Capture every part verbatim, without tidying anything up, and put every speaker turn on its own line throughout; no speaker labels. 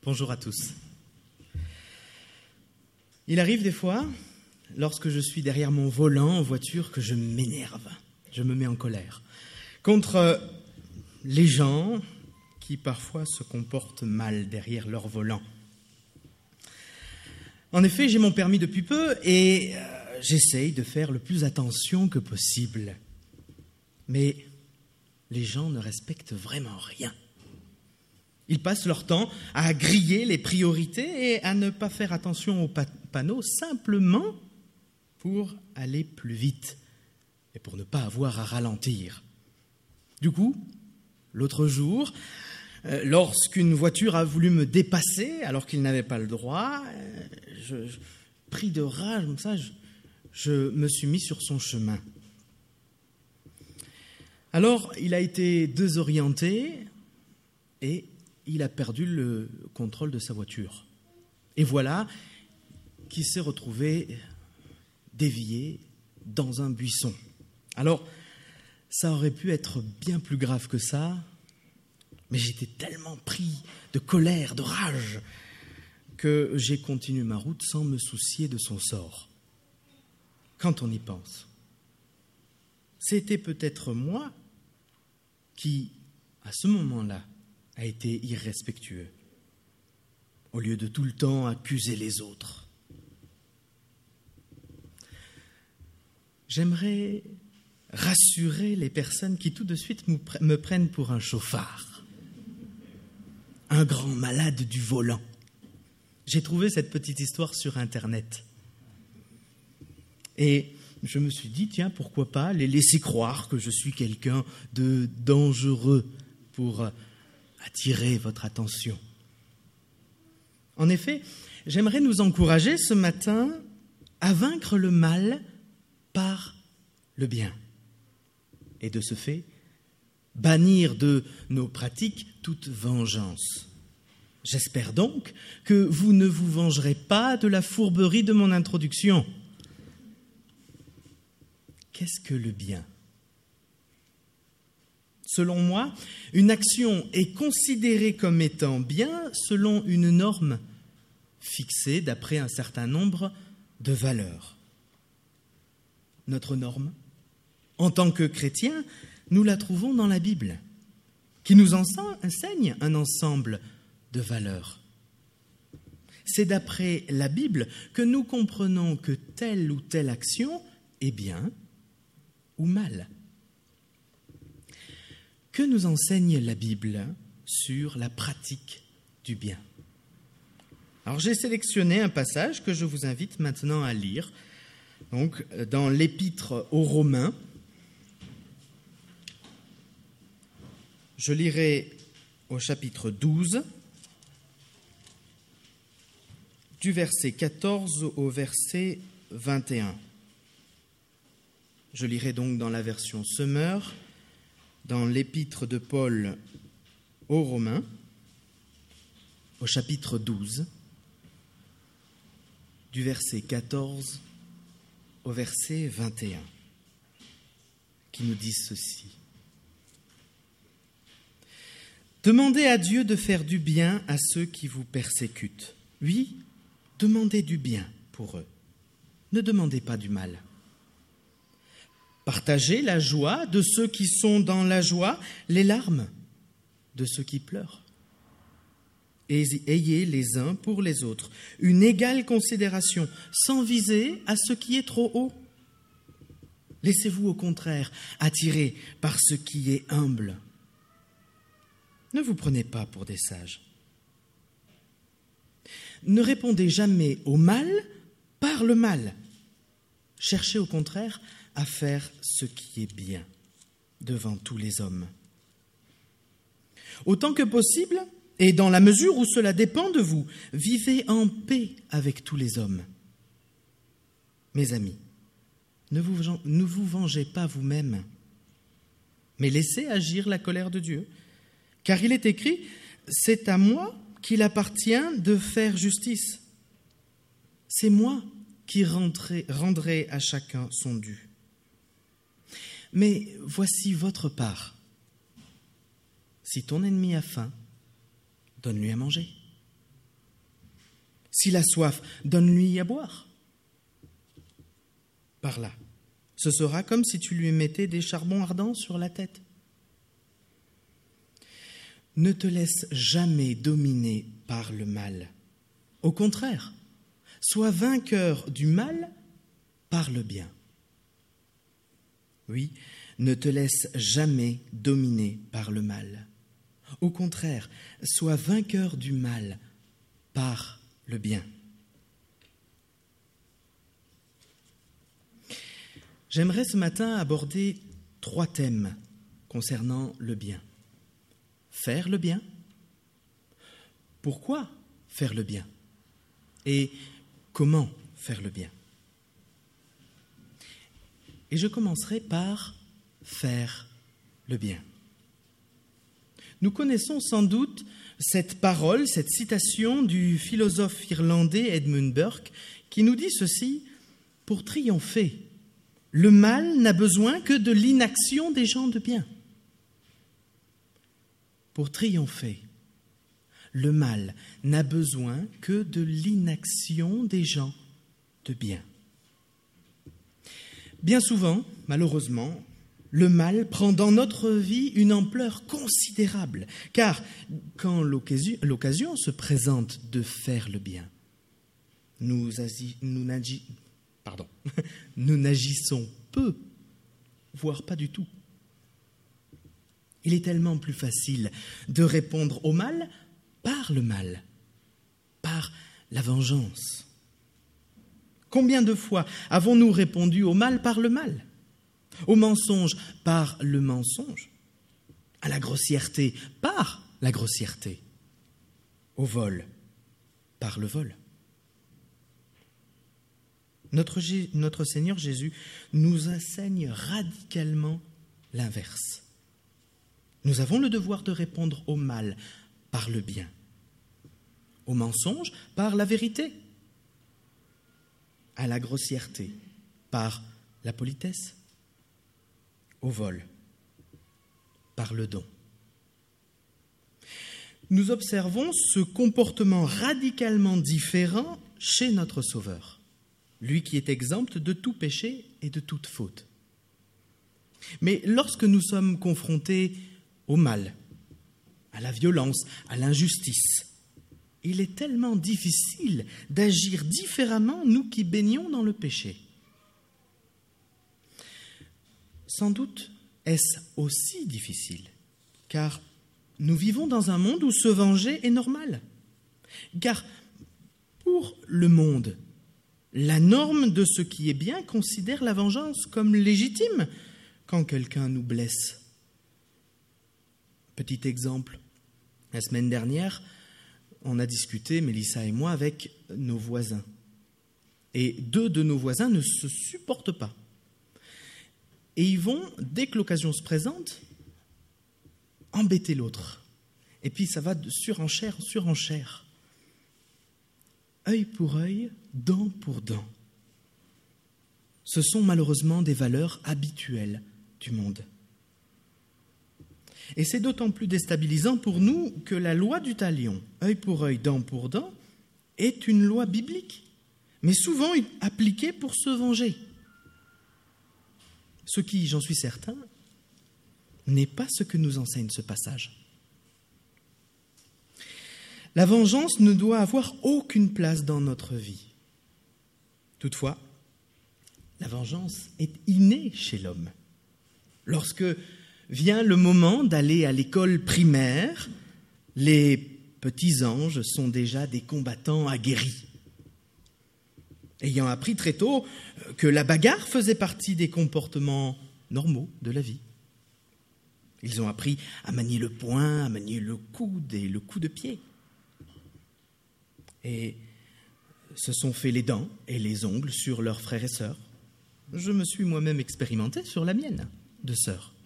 Bonjour à tous. Il arrive des fois, lorsque je suis derrière mon volant en voiture, que je m'énerve, je me mets en colère contre les gens qui parfois se comportent mal derrière leur volant. En effet, j'ai mon permis depuis peu et euh, j'essaye de faire le plus attention que possible. Mais les gens ne respectent vraiment rien. Ils passent leur temps à griller les priorités et à ne pas faire attention aux pa- panneaux simplement pour aller plus vite et pour ne pas avoir à ralentir. Du coup, l'autre jour, euh, lorsqu'une voiture a voulu me dépasser alors qu'il n'avait pas le droit, euh, je, je, pris de rage comme ça, je, je me suis mis sur son chemin. Alors, il a été désorienté et il a perdu le contrôle de sa voiture. Et voilà qu'il s'est retrouvé dévié dans un buisson. Alors, ça aurait pu être bien plus grave que ça, mais j'étais tellement pris de colère, de rage, que j'ai continué ma route sans me soucier de son sort. Quand on y pense, c'était peut-être moi qui, à ce moment-là, a été irrespectueux, au lieu de tout le temps accuser les autres. J'aimerais rassurer les personnes qui tout de suite me prennent pour un chauffard, un grand malade du volant. J'ai trouvé cette petite histoire sur Internet. Et je me suis dit, tiens, pourquoi pas les laisser croire que je suis quelqu'un de dangereux pour attirer votre attention. En effet, j'aimerais nous encourager ce matin à vaincre le mal par le bien. Et de ce fait, bannir de nos pratiques toute vengeance. J'espère donc que vous ne vous vengerez pas de la fourberie de mon introduction. Qu'est-ce que le bien ? Selon moi, une action est considérée comme étant bien selon une norme fixée d'après un certain nombre de valeurs. Notre norme, en tant que chrétiens, nous la trouvons dans la Bible, qui nous enseigne un ensemble de valeurs. C'est d'après la Bible que nous comprenons que telle ou telle action est bien ou mal. Que nous enseigne la Bible sur la pratique du bien ? Alors j'ai sélectionné un passage que je vous invite maintenant à lire, donc dans l'Épître aux Romains. Je lirai au chapitre douze, du verset quatorze au verset vingt et un. Je lirai donc dans la version Semeur, dans l'Épître de Paul aux Romains, au chapitre douze, du verset quatorze au verset vingt et un, qui nous disent ceci. Demandez à Dieu de faire du bien à ceux qui vous persécutent. Oui, demandez du bien pour eux. Ne demandez pas du mal. Partagez la joie de ceux qui sont dans la joie, les larmes de ceux qui pleurent. Et ayez les uns pour les autres une égale considération, sans viser à ce qui est trop haut. Laissez-vous au contraire attirer par ce qui est humble. Ne vous prenez pas pour des sages. Ne répondez jamais au mal par le mal. Cherchez au contraire à faire ce qui est bien devant tous les hommes. Autant que possible, et dans la mesure où cela dépend de vous, vivez en paix avec tous les hommes. Mes amis, ne vous, ne vous vengez pas vous-même, mais laissez agir la colère de Dieu, car il est écrit « C'est à moi qu'il appartient de faire justice. C'est moi qui rendrai, rendrai à chacun son dû. » Mais voici votre part. Si ton ennemi a faim, donne-lui à manger. S'il a soif, donne-lui à boire. Par là, ce sera comme si tu lui mettais des charbons ardents sur la tête. Ne te laisse jamais dominer par le mal. Au contraire, sois vainqueur du mal par le bien. Oui, ne te laisse jamais dominer par le mal. Au contraire, sois vainqueur du mal par le bien. J'aimerais ce matin aborder trois thèmes concernant le bien. Faire le bien. Pourquoi faire le bien? Et comment faire le bien? Et je commencerai par faire le bien. Nous connaissons sans doute cette parole, cette citation du philosophe irlandais Edmund Burke qui nous dit ceci: « Pour triompher, le mal n'a besoin que de l'inaction des gens de bien. » Pour triompher, le mal n'a besoin que de l'inaction des gens de bien. Bien souvent, malheureusement, le mal prend dans notre vie une ampleur considérable, car quand l'occasion, l'occasion se présente de faire le bien, nous, agi, nous, nagi, pardon, nous n'agissons peu, voire pas du tout. Il est tellement plus facile de répondre au mal par le mal, par la vengeance. Combien de fois avons-nous répondu au mal par le mal, au mensonge par le mensonge, à la grossièreté par la grossièreté, au vol par le vol? Notre, notre Seigneur Jésus nous enseigne radicalement l'inverse. Nous avons le devoir de répondre au mal par le bien, au mensonge par la vérité, à la grossièreté par la politesse, au vol par le don. Nous observons ce comportement radicalement différent chez notre Sauveur, lui qui est exempt de tout péché et de toute faute. Mais lorsque nous sommes confrontés au mal, à la violence, à l'injustice, il est tellement difficile d'agir différemment, nous qui baignons dans le péché. Sans doute est-ce aussi difficile, car nous vivons dans un monde où se venger est normal. Car pour le monde, la norme de ce qui est bien considère la vengeance comme légitime quand quelqu'un nous blesse. Petit exemple, la semaine dernière, on a discuté, Mélissa et moi, avec nos voisins. Et deux de nos voisins ne se supportent pas. Et ils vont, dès que l'occasion se présente, embêter l'autre. Et puis ça va de surenchère en surenchère. Œil pour œil, dent pour dent. Ce sont malheureusement des valeurs habituelles du monde. Et c'est d'autant plus déstabilisant pour nous que la loi du talion, œil pour œil, dent pour dent, est une loi biblique, mais souvent appliquée pour se venger. Ce qui, j'en suis certain, n'est pas ce que nous enseigne ce passage. La vengeance ne doit avoir aucune place dans notre vie. Toutefois, la vengeance est innée chez l'homme. Lorsque vient le moment d'aller à l'école primaire, les petits anges sont déjà des combattants aguerris. Ayant appris très tôt que la bagarre faisait partie des comportements normaux de la vie. Ils ont appris à manier le poing, à manier le coude et le coup de pied. Et se sont fait les dents et les ongles sur leurs frères et sœurs. Je me suis moi-même expérimenté sur la mienne de sœur.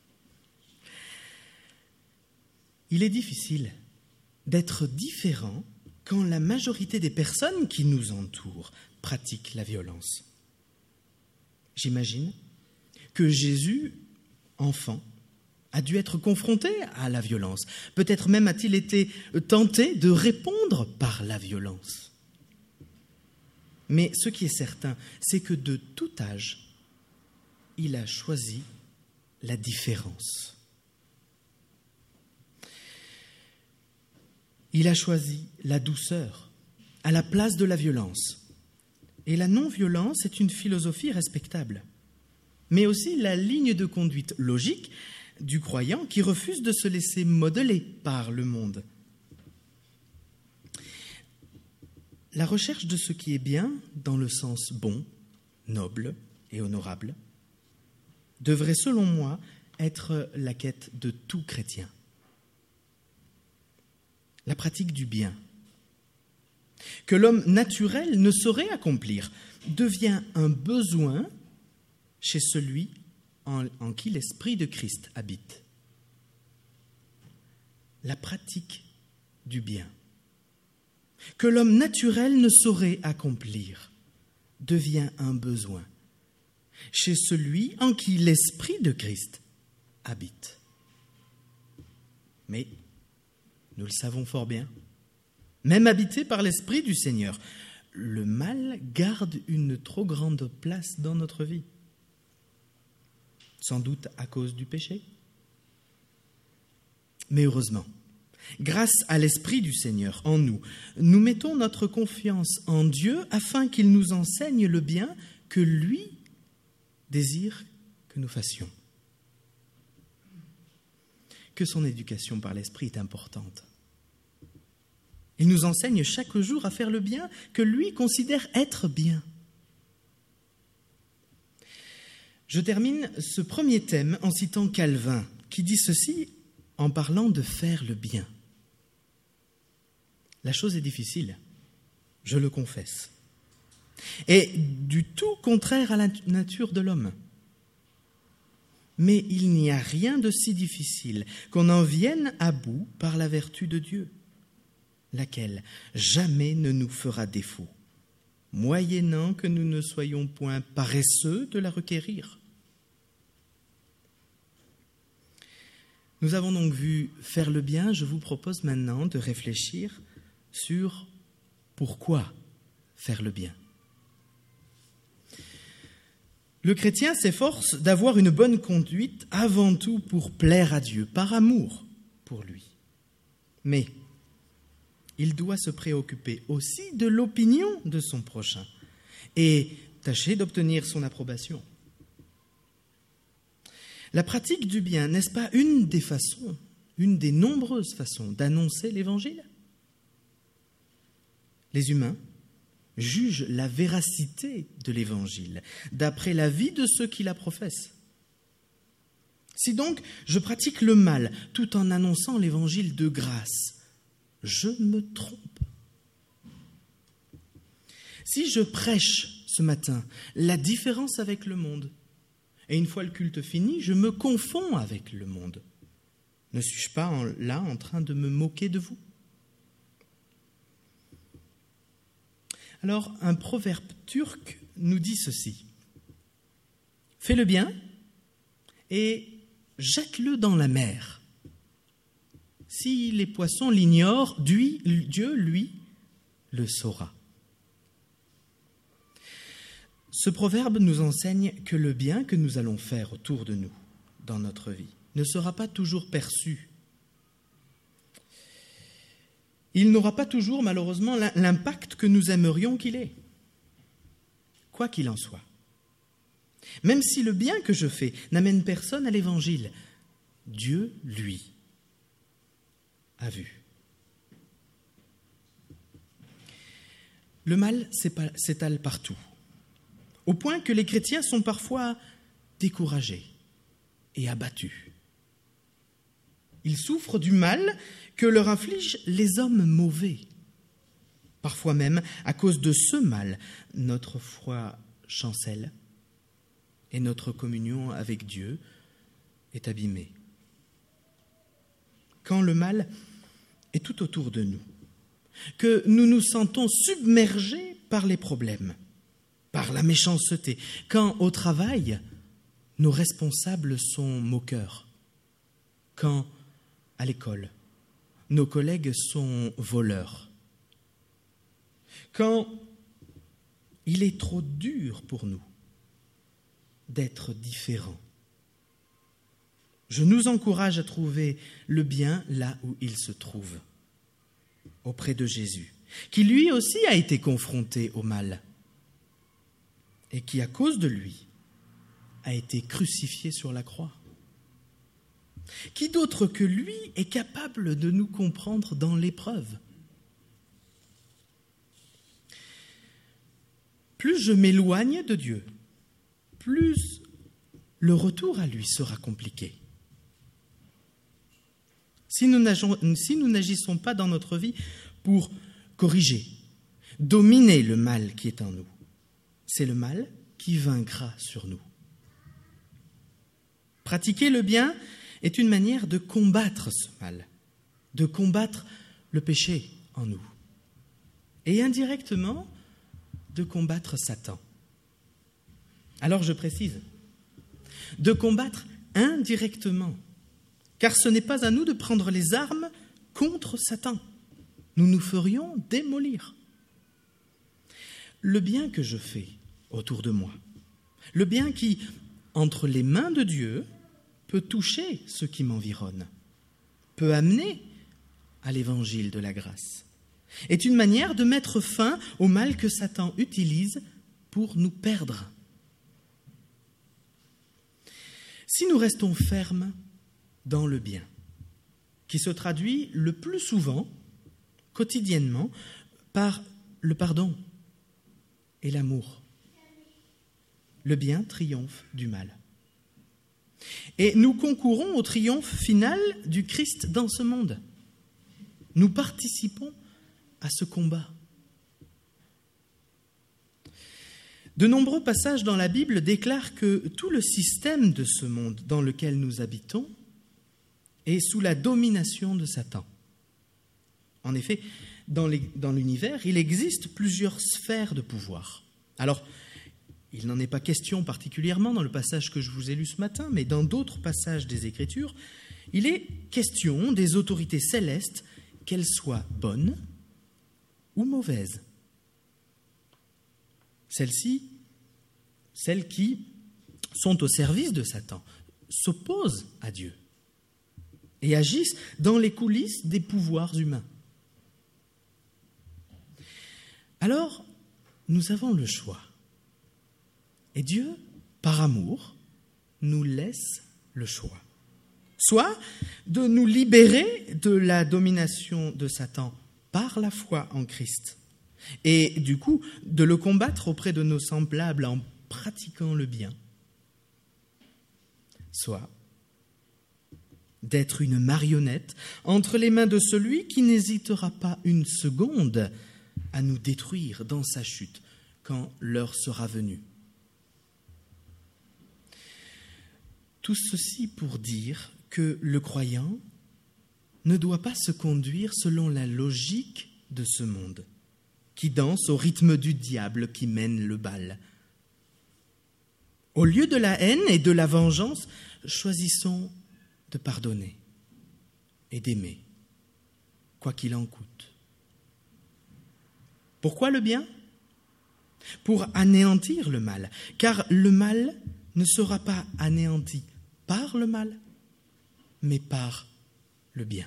Il est difficile d'être différent quand la majorité des personnes qui nous entourent pratiquent la violence. J'imagine que Jésus, enfant, a dû être confronté à la violence. Peut-être même a-t-il été tenté de répondre par la violence. Mais ce qui est certain, c'est que de tout âge, il a choisi la différence. Il a choisi la douceur à la place de la violence. Et la non-violence est une philosophie respectable, mais aussi la ligne de conduite logique du croyant qui refuse de se laisser modeler par le monde. La recherche de ce qui est bien, dans le sens bon, noble et honorable, devrait, selon moi, être la quête de tout chrétien. La pratique du bien, que l'homme naturel ne saurait accomplir, devient un besoin chez celui en, en qui l'Esprit de Christ habite. La pratique du bien, que l'homme naturel ne saurait accomplir, devient un besoin chez celui en qui l'Esprit de Christ habite. Mais, nous le savons fort bien, même habité par l'Esprit du Seigneur, le mal garde une trop grande place dans notre vie. Sans doute à cause du péché. Mais heureusement, grâce à l'Esprit du Seigneur en nous, nous mettons notre confiance en Dieu afin qu'il nous enseigne le bien que lui désire que nous fassions. Que son éducation par l'Esprit est importante. Il nous enseigne chaque jour à faire le bien que lui considère être bien. Je termine ce premier thème en citant Calvin, qui dit ceci en parlant de faire le bien. La chose est difficile, je le confesse, et du tout contraire à la nature de l'homme. Mais il n'y a rien de si difficile qu'on en vienne à bout par la vertu de Dieu, laquelle jamais ne nous fera défaut, moyennant que nous ne soyons point paresseux de la requérir. Nous avons donc vu faire le bien. Je vous propose maintenant de réfléchir sur pourquoi faire le bien. Le chrétien s'efforce d'avoir une bonne conduite avant tout pour plaire à Dieu, par amour pour lui. Mais il doit se préoccuper aussi de l'opinion de son prochain et tâcher d'obtenir son approbation. La pratique du bien, n'est-ce pas une des façons, une des nombreuses façons d'annoncer l'Évangile ? Les humains jugent la véracité de l'Évangile d'après la vie de ceux qui la professent. Si donc je pratique le mal tout en annonçant l'Évangile de grâce, je me trompe. Si je prêche ce matin la différence avec le monde, et une fois le culte fini, je me confonds avec le monde, ne suis-je pas en, là en train de me moquer de vous ? Alors, un proverbe turc nous dit ceci. « Fais le bien et jette-le dans la mer. Si les poissons l'ignorent, Dieu, lui, le saura. » Ce proverbe nous enseigne que le bien que nous allons faire autour de nous, dans notre vie, ne sera pas toujours perçu. Il n'aura pas toujours, malheureusement, l'impact que nous aimerions qu'il ait. Quoi qu'il en soit. Même si le bien que je fais n'amène personne à l'Évangile, Dieu, lui, a vu. Le mal s'étale partout, au point que les chrétiens sont parfois découragés et abattus. Ils souffrent du mal que leur infligent les hommes mauvais. Parfois même, à cause de ce mal, notre foi chancelle et notre communion avec Dieu est abîmée. Quand le mal est tout autour de nous, que nous nous sentons submergés par les problèmes, par la méchanceté, quand au travail, nos responsables sont moqueurs, quand à l'école, nos collègues sont voleurs, quand il est trop dur pour nous d'être différents. Je nous encourage à trouver le bien là où il se trouve, auprès de Jésus, qui lui aussi a été confronté au mal et qui, à cause de lui, a été crucifié sur la croix. Qui d'autre que lui est capable de nous comprendre dans l'épreuve? Plus je m'éloigne de Dieu, plus le retour à lui sera compliqué. Si nous si nous n'agissons pas dans notre vie pour corriger, dominer le mal qui est en nous, c'est le mal qui vaincra sur nous. Pratiquer le bien est une manière de combattre ce mal, de combattre le péché en nous, et indirectement de combattre Satan. Alors je précise, de combattre indirectement, car ce n'est pas à nous de prendre les armes contre Satan. Nous nous ferions démolir. Le bien que je fais autour de moi, le bien qui, entre les mains de Dieu, peut toucher ceux qui m'environnent, peut amener à l'évangile de la grâce, est une manière de mettre fin au mal que Satan utilise pour nous perdre. Si nous restons fermes dans le bien, qui se traduit le plus souvent, quotidiennement, par le pardon et l'amour, le bien triomphe du mal. Et nous concourons au triomphe final du Christ dans ce monde. Nous participons à ce combat. De nombreux passages dans la Bible déclarent que tout le système de ce monde dans lequel nous habitons est sous la domination de Satan. En effet, dans, les, dans l'univers, il existe plusieurs sphères de pouvoir. Alors, il n'en est pas question particulièrement dans le passage que je vous ai lu ce matin, mais dans d'autres passages des Écritures, il est question des autorités célestes, qu'elles soient bonnes ou mauvaises. Celles-ci, celles qui sont au service de Satan, s'opposent à Dieu et agissent dans les coulisses des pouvoirs humains. Alors, nous avons le choix. Et Dieu, par amour, nous laisse le choix. Soit de nous libérer de la domination de Satan par la foi en Christ, et du coup de le combattre auprès de nos semblables en pratiquant le bien. Soit d'être une marionnette entre les mains de celui qui n'hésitera pas une seconde à nous détruire dans sa chute quand l'heure sera venue. Tout ceci pour dire que le croyant ne doit pas se conduire selon la logique de ce monde, qui danse au rythme du diable qui mène le bal. Au lieu de la haine et de la vengeance, choisissons de pardonner et d'aimer, quoi qu'il en coûte. Pourquoi le bien ? Pour anéantir le mal, car le mal ne sera pas anéanti par le mal, mais par le bien.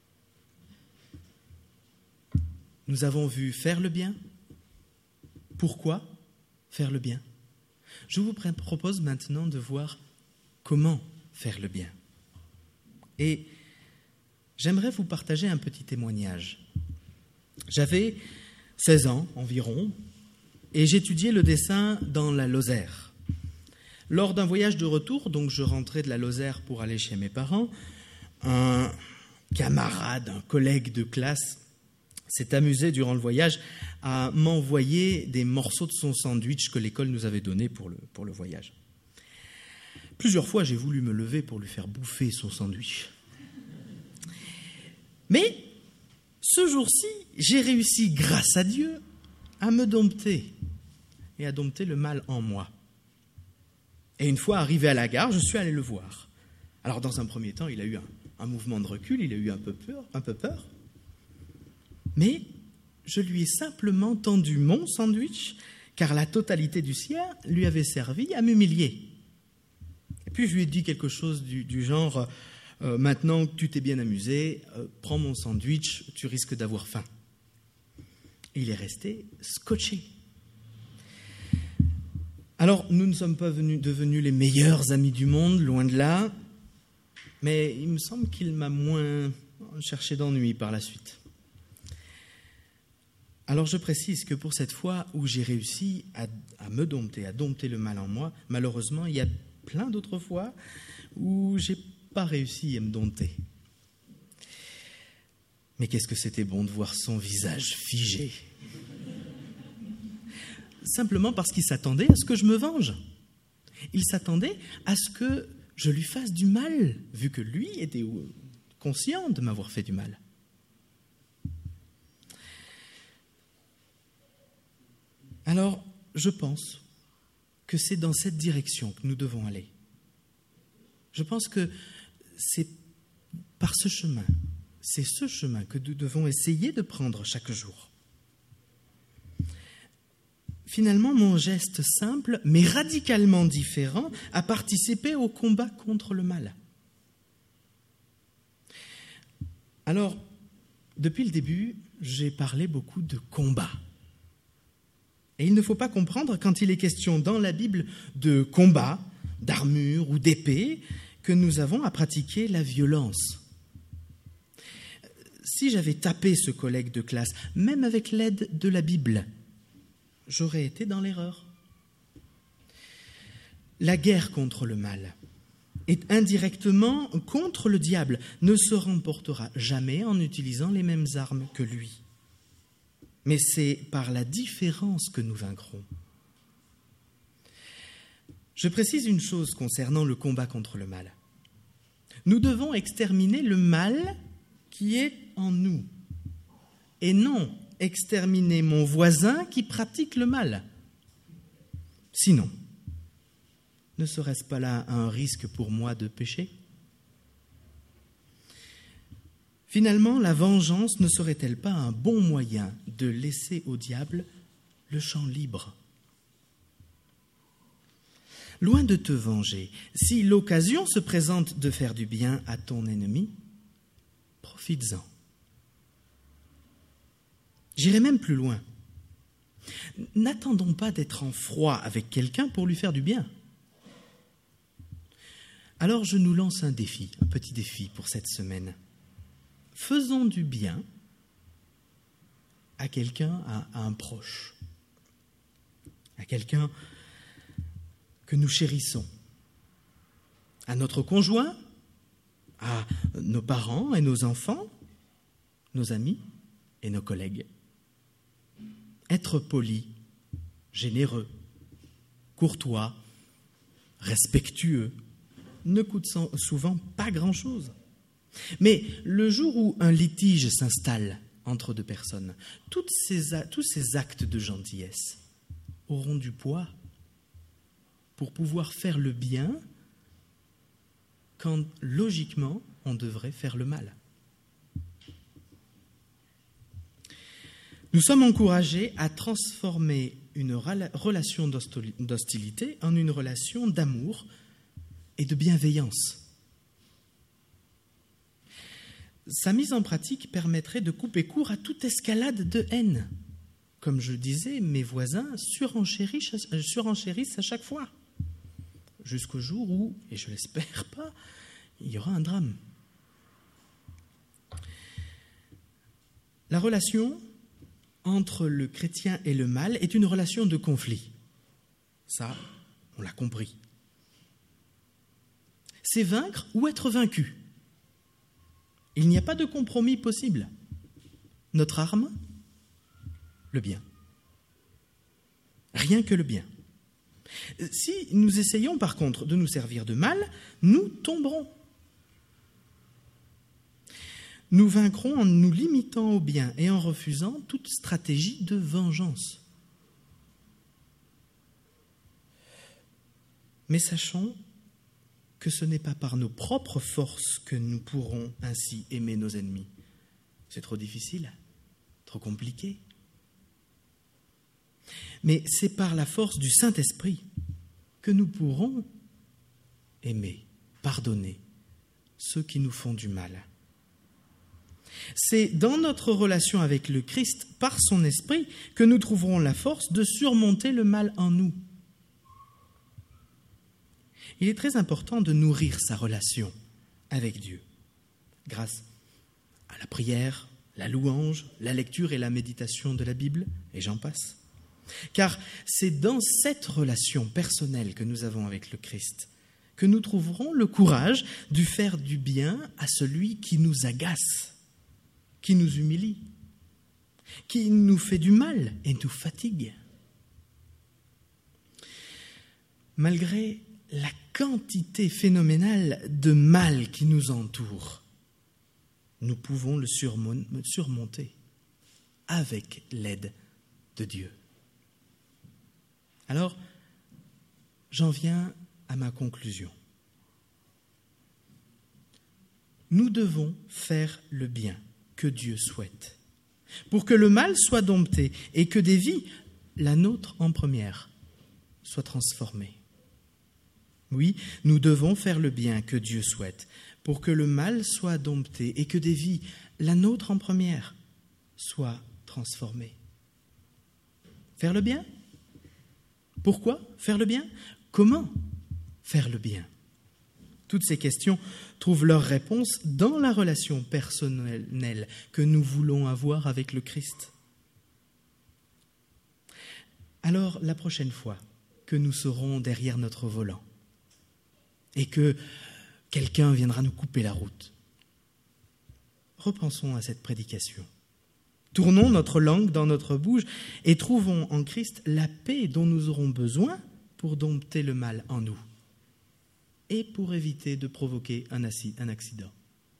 Nous avons vu faire le bien. Pourquoi faire le bien ? Je vous propose maintenant de voir comment faire le bien. Et j'aimerais vous partager un petit témoignage. J'avais seize ans environ et j'étudiais le dessin dans la Lozère. Lors d'un voyage de retour, donc je rentrais de la Lozère pour aller chez mes parents, un camarade, un collègue de classe s'est amusé durant le voyage à m'envoyer des morceaux de son sandwich que l'école nous avait donné pour le, pour le voyage. Plusieurs fois, j'ai voulu me lever pour lui faire bouffer son sandwich. Mais ce jour-ci, j'ai réussi, grâce à Dieu, à me dompter et à dompter le mal en moi. Et une fois arrivé à la gare, je suis allé le voir. Alors, dans un premier temps, il a eu un, un mouvement de recul, il a eu un peu peur, un peu peur. Mais je lui ai simplement tendu mon sandwich, car la totalité du sien lui avait servi à m'humilier. Et puis je lui ai dit quelque chose du, du genre euh, « Maintenant que tu t'es bien amusé, euh, prends mon sandwich, tu risques d'avoir faim. » Et il est resté scotché. Alors, nous ne sommes pas venus, devenus les meilleurs amis du monde, loin de là, mais il me semble qu'il m'a moins cherché d'ennui par la suite. Alors je précise que pour cette fois où j'ai réussi à, à me dompter, à dompter le mal en moi, malheureusement, il y a plein d'autres fois où je n'ai pas réussi à me dompter. Mais qu'est-ce que c'était bon de voir son visage figé. Simplement parce qu'il s'attendait à ce que je me venge. Il s'attendait à ce que je lui fasse du mal, vu que lui était conscient de m'avoir fait du mal. Alors, je pense que c'est dans cette direction que nous devons aller. Je pense que c'est par ce chemin, c'est ce chemin que nous devons essayer de prendre chaque jour. Finalement, mon geste simple, mais radicalement différent, a participé au combat contre le mal. Alors, depuis le début, j'ai parlé beaucoup de combat. Et il ne faut pas comprendre, quand il est question dans la Bible de combat, d'armure ou d'épée, que nous avons à pratiquer la violence. Si j'avais tapé ce collègue de classe, même avec l'aide de la Bible, j'aurais été dans l'erreur. La guerre contre le mal et indirectement contre le diable ne se remportera jamais en utilisant les mêmes armes que lui. Mais c'est par la différence que nous vaincrons. Je précise une chose concernant le combat contre le mal. Nous devons exterminer le mal qui est en nous, et non exterminer mon voisin qui pratique le mal. Sinon, ne serait-ce pas là un risque pour moi de pécher ? Finalement, la vengeance ne serait-elle pas un bon moyen de laisser au diable le champ libre ? Loin de te venger, si l'occasion se présente de faire du bien à ton ennemi, profites-en. J'irai même plus loin. N'attendons pas d'être en froid avec quelqu'un pour lui faire du bien. Alors je nous lance un défi, un petit défi pour cette semaine. Faisons du bien à quelqu'un, à, à un proche, à quelqu'un que nous chérissons, à notre conjoint, à nos parents et nos enfants, nos amis et nos collègues. Être poli, généreux, courtois, respectueux ne coûte souvent pas grand-chose. Mais le jour où un litige s'installe entre deux personnes, toutes ces, tous ces actes de gentillesse auront du poids pour pouvoir faire le bien quand, logiquement, on devrait faire le mal. Nous sommes encouragés à transformer une relation d'hostilité en une relation d'amour et de bienveillance. Sa mise en pratique permettrait de couper court à toute escalade de haine. Comme je le disais, mes voisins surenchérissent, surenchérissent à chaque fois, jusqu'au jour où, et je l'espère pas, il y aura un drame. La relation entre le chrétien et le mal est une relation de conflit. Ça, on l'a compris. C'est vaincre ou être vaincu. Il n'y a pas de compromis possible. Notre arme, le bien. Rien que le bien. Si nous essayons par contre de nous servir de mal, nous tomberons. Nous vaincrons en nous limitant au bien et en refusant toute stratégie de vengeance. Mais sachons que ce n'est pas par nos propres forces que nous pourrons ainsi aimer nos ennemis. C'est trop difficile, trop compliqué. mais c'est par la force du Saint-Esprit que nous pourrons aimer, pardonner ceux qui nous font du mal. C'est dans notre relation avec le Christ, par son Esprit, que nous trouverons la force de surmonter le mal en nous. Il est très important de nourrir sa relation avec Dieu, grâce à la prière, la louange, la lecture et la méditation de la Bible, et j'en passe. Car c'est dans cette relation personnelle que nous avons avec le Christ que nous trouverons le courage de faire du bien à celui qui nous agace, qui nous humilie, qui nous fait du mal et nous fatigue. Malgré la quantité phénoménale de mal qui nous entoure, nous pouvons le surmonter avec l'aide de Dieu. Alors, j'en viens à ma conclusion. Nous devons faire le bien que Dieu souhaite, pour que le mal soit dompté et que des vies, la nôtre en première, soient transformées. Oui, nous devons faire le bien que Dieu souhaite, pour que le mal soit dompté et que des vies, la nôtre en première, soient transformées. Faire le bien ? Pourquoi faire le bien ? Comment faire le bien ? Toutes ces questions trouvent leur réponse dans la relation personnelle que nous voulons avoir avec le Christ. Alors, la prochaine fois que nous serons derrière notre volant et que quelqu'un viendra nous couper la route, repensons à cette prédication. Tournons notre langue dans notre bouche et trouvons en Christ la paix dont nous aurons besoin pour dompter le mal en nous et pour éviter de provoquer un accident.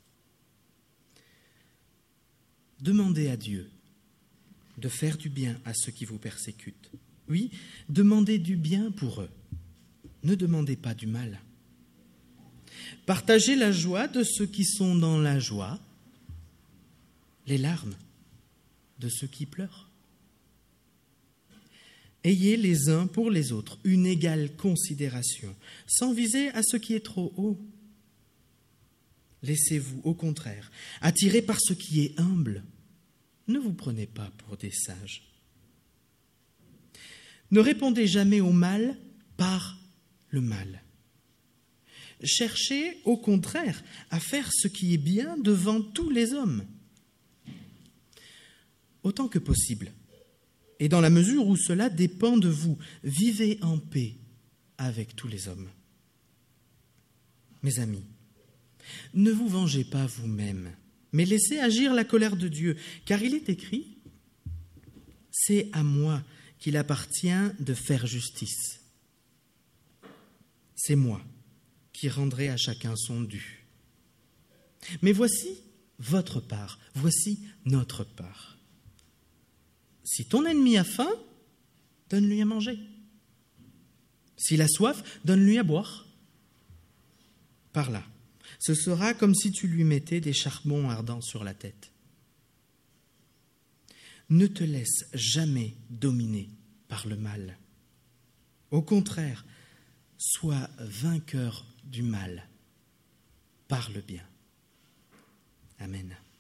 Demandez à Dieu de faire du bien à ceux qui vous persécutent. Oui, demandez du bien pour eux. Ne demandez pas du mal. Partagez la joie de ceux qui sont dans la joie, les larmes de ceux qui pleurent. Ayez les uns pour les autres une égale considération, sans viser à ce qui est trop haut. Laissez-vous, au contraire, attirer par ce qui est humble. Ne vous prenez pas pour des sages. Ne répondez jamais au mal par le mal. Cherchez, au contraire, à faire ce qui est bien devant tous les hommes. Autant que possible, et dans la mesure où cela dépend de vous, vivez en paix avec tous les hommes. Mes amis, ne vous vengez pas vous-même, mais laissez agir la colère de Dieu, car il est écrit « C'est à moi qu'il appartient de faire justice. C'est moi qui rendrai à chacun son dû. Mais voici votre part, voici notre part. Si ton ennemi a faim, donne-lui à manger. S'il a soif, donne-lui à boire. Par là, ce sera comme si tu lui mettais des charbons ardents sur la tête. Ne te laisse jamais dominer par le mal. Au contraire, sois vainqueur du mal par le bien. Amen.